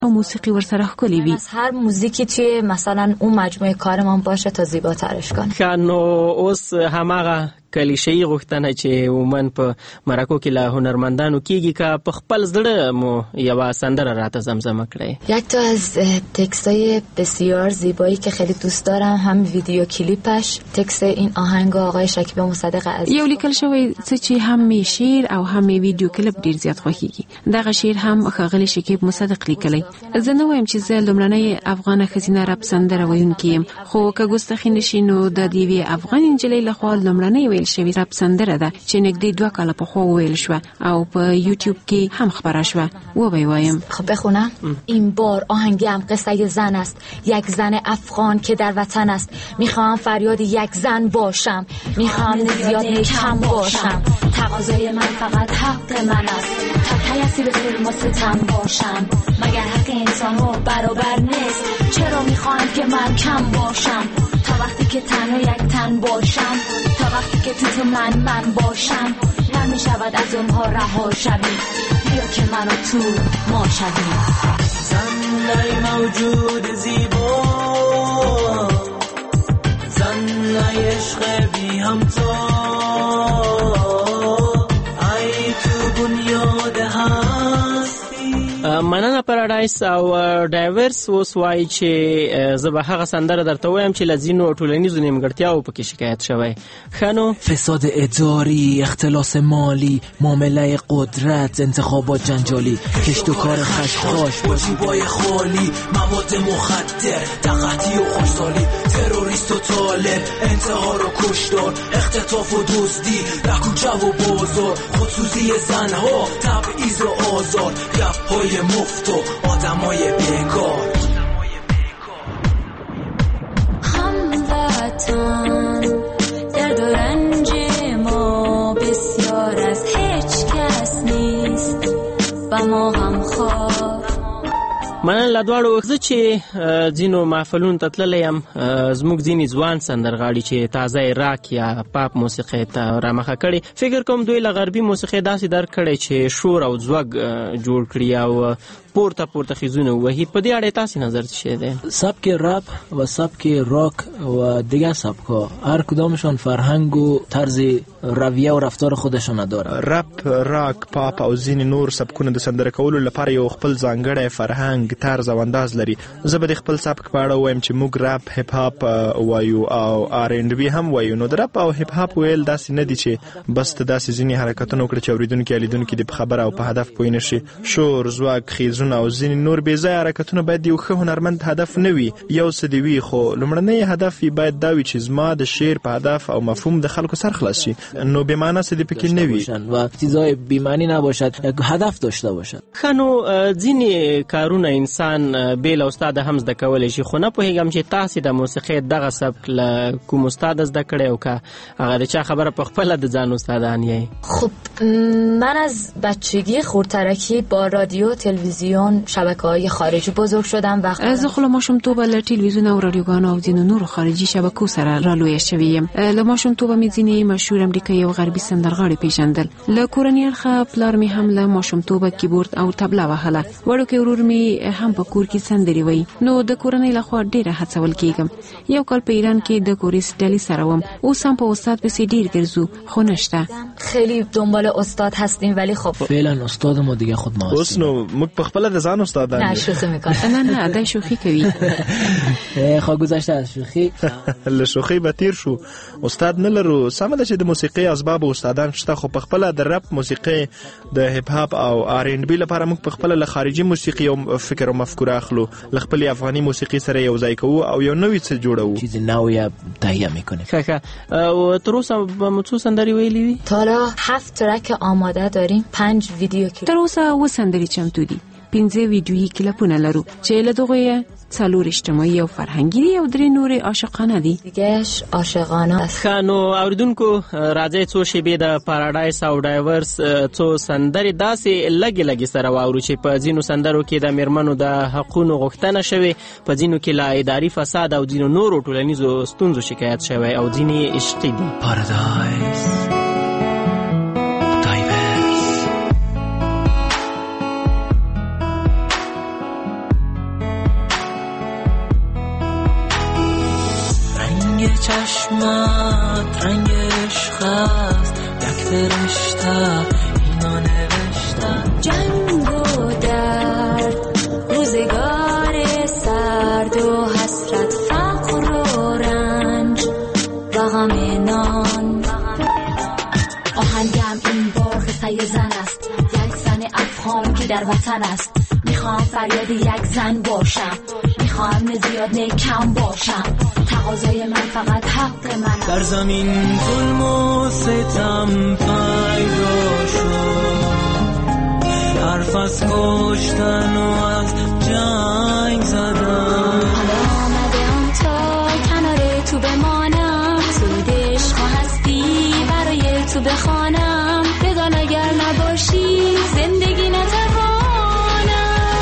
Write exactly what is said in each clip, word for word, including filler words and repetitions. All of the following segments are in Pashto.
او موسیقی ورسره ښکلی وي. از هر موزیکی توی مثلا اون مجموعه کارمان باشه تا زیباترش کنه. خانو اوس هماغه کلیشه‌ای غوښتنه چې عموماً په مرکو کې له هنرمندانو کېږي که په خپل زړه مو یوه سندره راته زمزمه کړئ. یک تا از تکستای بسیار زیبایی که خیلی دوست دارم هم ویدیو کلیپش تکست این آهنگ آقای شکیب مصدق عزیز. یو لیکل شوی څه چې هم می شعر او هم می ویدیو کلیپ ډیر زیات خوښیږي. دغه شعر هم ښاغلی شکیب مصدق لیکلی. زه نه وایم چې زه لومړنۍ افغانه ښځینه رپ سندره ویونکې یم، خو که ګستاخي نشي نو د دې یوې افغان نجلۍ لخوا لومړنۍ شوی رپ سندره ده چې نږدې دوه کاله پخوا ویل شو او په یوټیوب کې هم خبره شو. و به وایم خب بخونم. این بار آهنگم قصه زن است، یک زن افغان که در وطن است. میخوام فریاد یک زن باشم، میخوام زیاد کم باشم. تقاضای من فقط حق من است، تا کی به ظلم و ستم باشم؟ مگر حق انسان ها برابر نیست؟ چرا میخوام که من کم باشم؟ تا وقتی که تنها یک تن باشم، تا وقتی که تو تو من من باشم، نمیشود از اونها رها شوی. بیا که منو تو ما شوی. زنای موجود زیبا، زنای عشق بی همتا، ای تو بنیاد هستی. مننه پارادایس او ډایورس اوس وایي چې زه به هغه سندره درته وایم چې له ځینو ټولنیزو نیمګړتیاو پکې شکایت شوی. ښه نو فساد اداری، اختلاس مالی، معامله قدرت، انتخابات جنجالی، کشت و کار خشخاش با جیبای خالی، مواد مخدر، دقتی و خوشحالی، تروریست و طالب، انتحار و کشتار، اختطاف و دزدی، در کوچه و بازار، خودسوزی زنها، تبعیض و آزار، گپ‌های مفت و آدمای بیکار. هموطن درد و رنج ما بسیار از هیچ کس نیست و ما هم خواه. مننه له دواړو. زه چې ځینو محفلونو ته تللی یم، زموږ ځینې ځوان سندرغاړي چې تازه راک یا پاپ موسیقۍ ته رامخه کړي، فکر کوم دوی له غربي موسیقۍ داسې درک کړی چې شور او ځوږ جوړ کړي او پورته پورته خیزونه وهي. په دې اړه تاسې نظر چی دی؟ سبک رپ و سبک راک و دیگه سبک‌ها هر کدامشان فرهنگ و طرز رویه و رفتار خودشون داره. رپ، راک، پاپ او ځینې نور سبکونه د سندره کولو لپاره یو خپل ځانګړی فرهنګ، طرز او انداز لري. زه به د خپل سبک په اړه وایم چې موږ رپ، هپ هاپ وایو او آر ان بي هم وایو. نو د رپ او هپ هاپ ویل داسې نه دي چې بس ته داسې ځینې حرکتونه وکړي چې اوریدونکي لیدونکي دې په خبره او په هدف پوه نه شي. شور، ځواک، خیز او ځینې نور بې ځایه حرکتونه باید یو ښه هنرمند هدف نه وي. یو څه دې وي خو لومړنی هدف یې باید دا وي چې زما د شعر په هدف او مفهوم د خلکو سر خلاص شي، نو بې معنی څه دې پکې نه وي و چیزای بې معنی نباشد، هدف داشته باشد. ښه نو ځینې کارونه انسان بې له استاده هم زده کولی شي، خو نه پوهېږم چې تاسې د موسیقۍ دغه سبک له کوم استاده زده کړی او که هغه د چا خبره په خپله د ځان استادان یې؟ خب من از بچگی خردترکی با رادیو، تلویزیون، شبکه‌های خارجی بزرگ شدم و زه خو له ماشومتوبه له تلویزیون او رادیوګانو او ځینو نورو خارجي شبکو سره رالویه شوې یم. له ماشومتوبه مې ځینې مشهور امریکایي او غربي سندرغاړي پیژندل. له کورنۍ اړخه پلار مې هم له ماشومتوبه کیبورډ او تبله وهله. وړوکی ورور مې هم په کور کې سندرې وایي. نو د کورنۍ لخوا ډېره هڅول کېږم. یو کال په ایران کې د کوریس ډلې سره وم. اوس هم په استاد پسې ډېر ګرځو، خو نشته. خیلی دنبال استاد هستیم ولی خب فعلا استاد ما دیگه خود ما هستیم. اوس نو موږ په خپل د ځان استادان نه شوخی میکنه. نه نه دا شوخی کوي. خو گذشته از شوخی له شوخی به تیر شو. استاد نه لرو. سمه ده چې د موسیقي اسباب او استادان شته، خو په خپل د رپ موسیقي، د هپ هاپ او آر ان بي لپاره موږ په خپل له خارجي موسیقي او فکر او مفکوره اخلو، له خپل افغاني موسیقي سره یو ځای کوو او یو نوې څه جوړو، چیز نوې تهیه میکنیم. ښه ښه. او تر اوسه به مو څو سندرې ویلې دي؟ تا حالا هفت ترک آماده داریم، پنج ویدیو کلیپ. تر اوسه اوه سندرې چمتو دي، پنځه ویډیویي کلیپونه لرو چې له دغو څلور اجتماعي او فرهنګي دي او درې نورې عاشقانه دي. دیگهش عاشقانه. ښه نو اوریدونکو راځئ څو شیبې د پارادایس او ډایورس څو سندرې داسې لږې لږې سره واورو چې په ځینو سندرو کې د میرمنو د حقونو غوښتنه شوې، په ځینو کې له اداري فساد او ځینو نورو ټولنیزو ستونزو شکایت شوی او ځینې عشقي دي. پارادایس رنگ چشمت رنگ عشق است، یک فرشته اینا نوشتن. جنگ و درد، روزگار سرد و حسرت، فقر و رنج و غم نان. آهنگم این بار قصه زن است، یک زن افغان که در وطن است. میخوام فریاد یک زن باشم، میخوام نه زیاد نه کم باشم. تقاضای من فقط حق من است. در زمین ظلم و ستم پیدا شد، حرف از کشتن و از جنگ زدن. حالا آمده آن تا کنار تو بمانم، سود عشق و هستی برای تو بخوانم. بدان اگر نباشی زندگی نتوانم،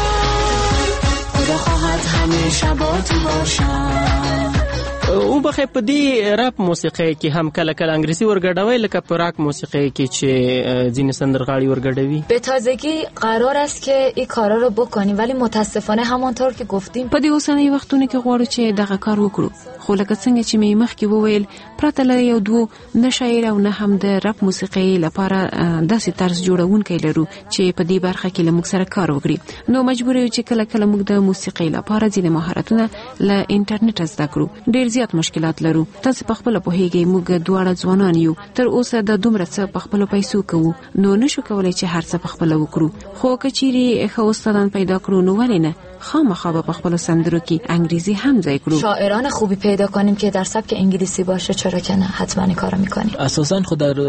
خدا خواهد همیشه با تو باشم. او بخې په دې رپ موسیقۍ کې هم کله کله انګریزي ورګډوي، لکه په راک موسیقۍ کې چې ځینې سندرغاړي ورګډوي. به تازگی قرار است که این کارا رو بکنیم، ولی متاسفانه همونطور که گفتیم په دې اوسنۍ وختونو کې غواړو چې دغه کار وکړو، خو لکه څنګه چې مې مخکې وویل، پرته له یو دوو نه شاعر او نه هم د رپ موسیقۍ لپاره داسې طرز جوړونکی لرو چې په دې برخه کې له موږ سره کار وکړي. نو مجبور یو چې کله کله موږ د موسیقۍ لپاره ځینې مهارتونه له انټرنیټ زده کړو. ډېر زیات مشکلات لرو. تاسو په خپل پوهیږئ موږ دواړه ځوانان یو، تر اوسه د دومره څه په خپل پیسو کوو، نو نشو کولای چې هر څه په خپل وکړو. خو کچيري ښه استادان پیدا کړو نو ولې نه خامخا به په خپل سندرو کې انګریزي هم ځای کړو. شاعران خوبی پیدا کنیم که در سبک انگلیسی باشه، چرا که نه، حتما این کارو میکنیم. اساسا خود در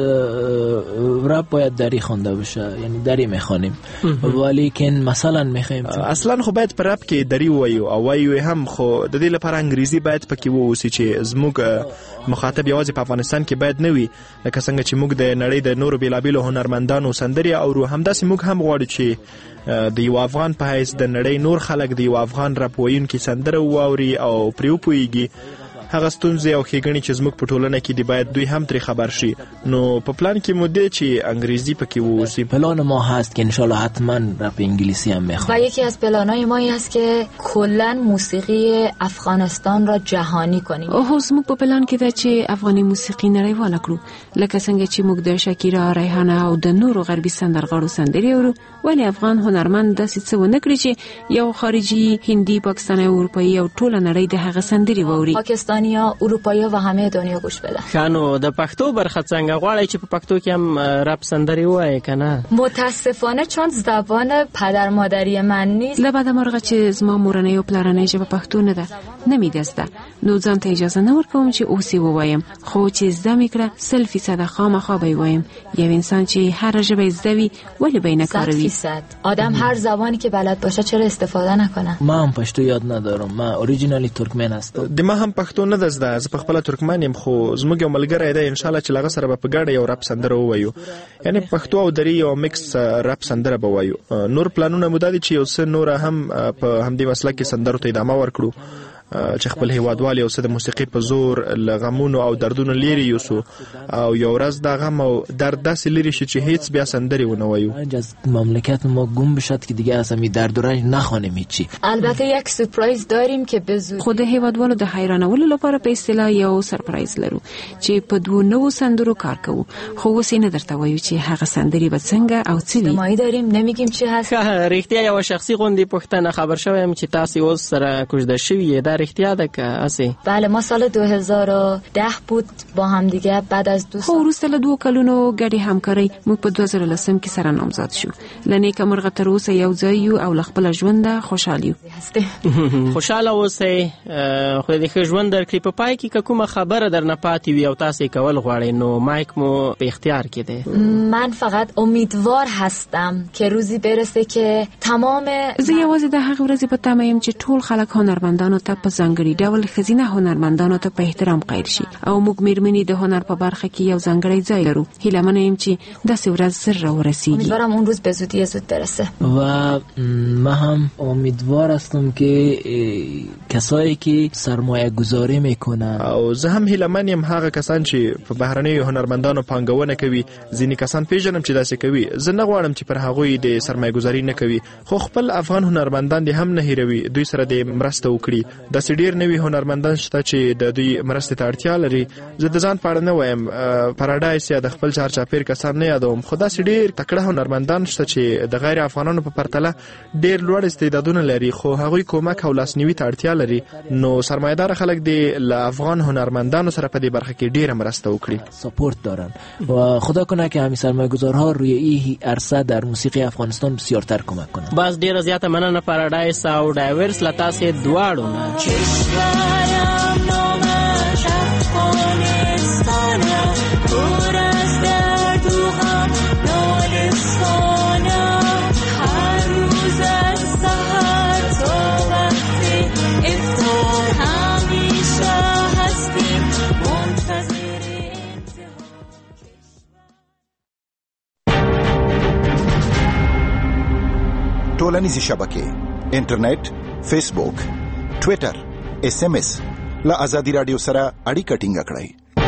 رپ باید دری خوانده بشه، یعنی دری میخوانیم، ولی که مثلا میخوایم اصلا خو باید پر رپ کې دری وایو او وایو هم، خو د دې لپاره انګریزي باید پکې ووسی چې زموږ مخاطب یوازې په افغانستان کې باید نه وي، لکه څنګه چې موږ د نړۍ د نورو بیلابیلو هنرمندانو سندري او همداسې موږ هم غواړو چې د یو افغان په حیث د نړۍ نور خلک د یو افغان رپ وایونکي سندره واوري او پرې وپوهیږي. هغه ستونزې او ښېګڼې چې زموږ په ټولنه کې دي باید دوی هم ترې خبر شي. نو په پلان کې مو دی چې انګریزي پکې ووسی. پلان ما هست که انشالله حتما رپ انگلیسی هم میخوام و یکی از پلانای ما این است که کلا موسیقی افغانستان را جهانی کنیم. اوه زموږ په پلان کې ده چې افغاني موسیقي نړیواله کړو، لکه څنګه چې موږ د شاکیرا، ریحانه او د نورو غربي سندرغاړو سندرې اورو، ولی افغان هنرمند داسې څه ونه کړي چې یو خارجي، هندي، پاکستاني، اروپایي او ټوله نړۍ د هغه سندرې واوري. پاکستانیا، اروپایي و همه دنیا گوش بدن. خانو د پښتو برخه څنګه غواړي چې په پښتو کې هم رپ سندري وایي کنه؟ متاسفانه چون زبان پدر مادری من نیست، لبد مرغه چې زما مورنۍ او پلارنۍ ژبه پښتو نه ده، نمیدسته، نو ځان ته اجازه نه ورکوم چې اوسې ووایم، خو چې زده میکړه سل فیصد خامخا به وایم. یو انسان چې هر ژبه زده وي ولی به نه کاروي؟ صد فیصد آدم هر زبانی که بلد باشه چرا استفاده نکنه؟ ما هم پښتو یاد ندارم، ما اوریجینالی ترکمن هستم. د ما هم پښتو نه ده، زه په خپل ترکمن يم، خو زموږ یو ملګری دی ان شاء الله چې لغه سره په ګډه یو رپ سندره ووایو، یعنی پښتو او دری یو میکس رپ سندره به وایو. نور پلانونه مو دادي چې یو څه نور هم په همدې وسله کې سندرو ته ادامه ورکړو، چې خپل هیوادوال یو څه د موسیقي په زور لغمونو او دردونو لري یوسو، او یو ورځ دا غم او درد داسې لري چې هیڅ بیا سندري ونه وایو. از مملکت ما گم بشد که دیگه اصلا می درد و رنج نخوانیم هیچی. البته یک سورپرایز داریم که به زودی خود هیوادوالو د حیرانولو لپاره په اصطلاح یو سرپرایز لرو چې په دوه نوو سندرو کار کوو، خو اوس نه درته وایو چې هغه سندري به څنګه او څه وي. ما داریم نمیگیم چی هست. رښتیا یو شخصي غونډې پښتنه خبر شوم چې تاسو اوس سره کوژده شوی دا رښتیا ده که اسی؟ بله ما سال دو هزار و ده بود با هم دیگه، بعد از دو سال خو وروسته له دوه کلونو ګډې همکارۍ موږ په دوه زره لسم کې سره نامزد شو. لنیکه مرغه تر اوسه یو ځای یو او له خپل ژوند خوشحال یو. خوشاله اوسئ، خو دې ښه ژوند درکړي. په پای کې که کومه خبره درنه پاتې وي او تاسو کول غواړئ نو مایک مو په اختیار کې دی. من فقط امیدوار هستم که روزی برسه که تمام زه یوازې د هغه ورځې په تمه یم چې ټول خلک هنرمندانو ته په ځانګړي ډول ښځینه هنرمندانو ته په احترام قایل شي او موږ میرمنې د هنر په برخه کې یو ځانګړی ځای لرو. هیله منه یم چې داسې ورځ زر راورسیږي. امیدوارم اون روز به زودی زود برسه. و من هم امیدوار هستم که کسایی که سرمایه گذاری میکنن او زه هم هیله من یم هغه کسان چې په بهرنیو هنرمندانو پانګونه کوي، ځینې کسان پیژنم چې داسې کوي. زه نه غواړم چې پر هغوی د سرمایه گذاری نه کوي، خو خپل افغان هنرمندان دې هم نه هیروي، دوی سره د مرسته وکړي. داسې ډېر نوي هنرمندان شته چې د دوی مرستې ته اړتیا لري. زه د ځان په اړه نه وایم، پارادایس یا د خپل چارچاپېر کسان نه یادوم، خو داسې ډېر تکړه هنرمندان شته چې د غیر افغانانو په پرتله ډېر لوړ استعدادونه لري، خو هغوی کومک او لاسنیوي ته اړتیا لري. نو سرمایه‌دار خلک دې له افغان هنرمندانو سره په دې برخه کې ډېره مرسته وکړي. سپورت دارن و خدا کنه که همین سرمایه‌گذارها روی این عرصه در موسیقی افغانستان بسیارتر کمک کنند. باز ډیره زیاته مننه پارادایس او ډایورس لتا سي دواړو نه. کشورم نامش افغانستانم، پر از درد و غم نالستانم، هر روز از سحر تا وقت افطار همیشه هستیم منتظر. ټولنیزې شبکې، انټرنیټ، فیسبوک، ټویټر، اس ام اس له ازادي راډیو سره اړیکه ټینګه کړئ.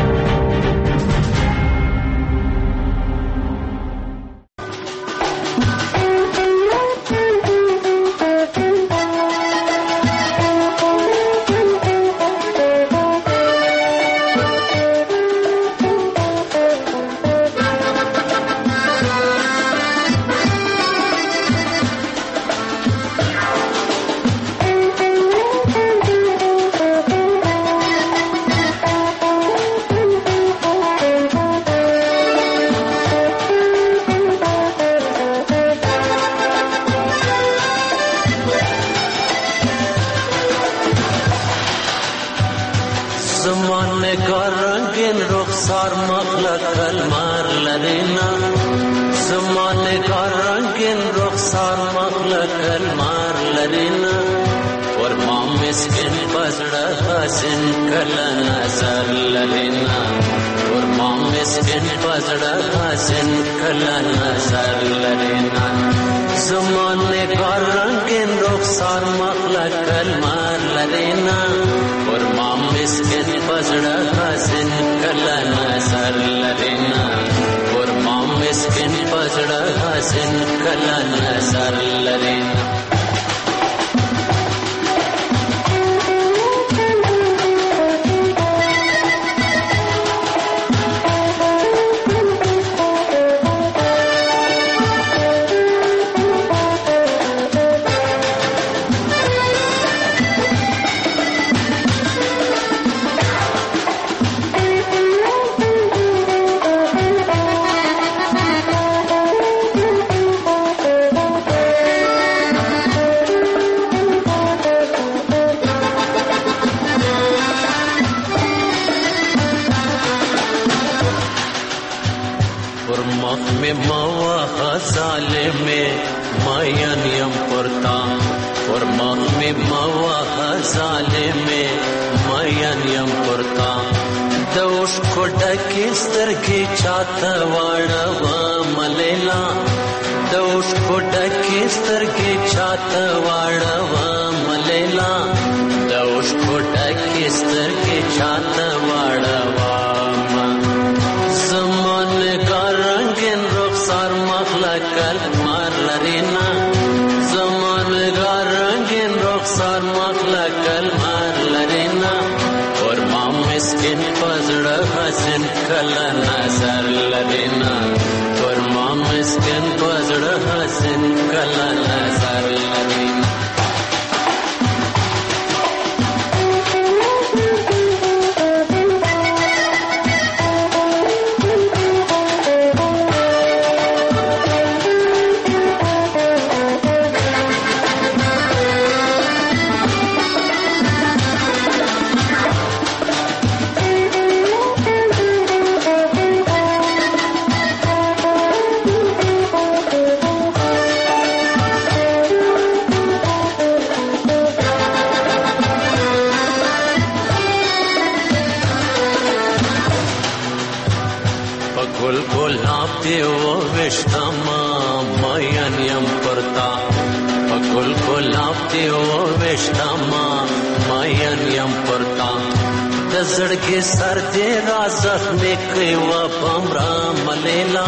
زړګي سر دې را زخمي کوي و پمرا ملیلا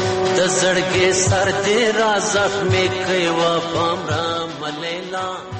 د زړګي سر دې را زخمي کوي و پمرا ملیلا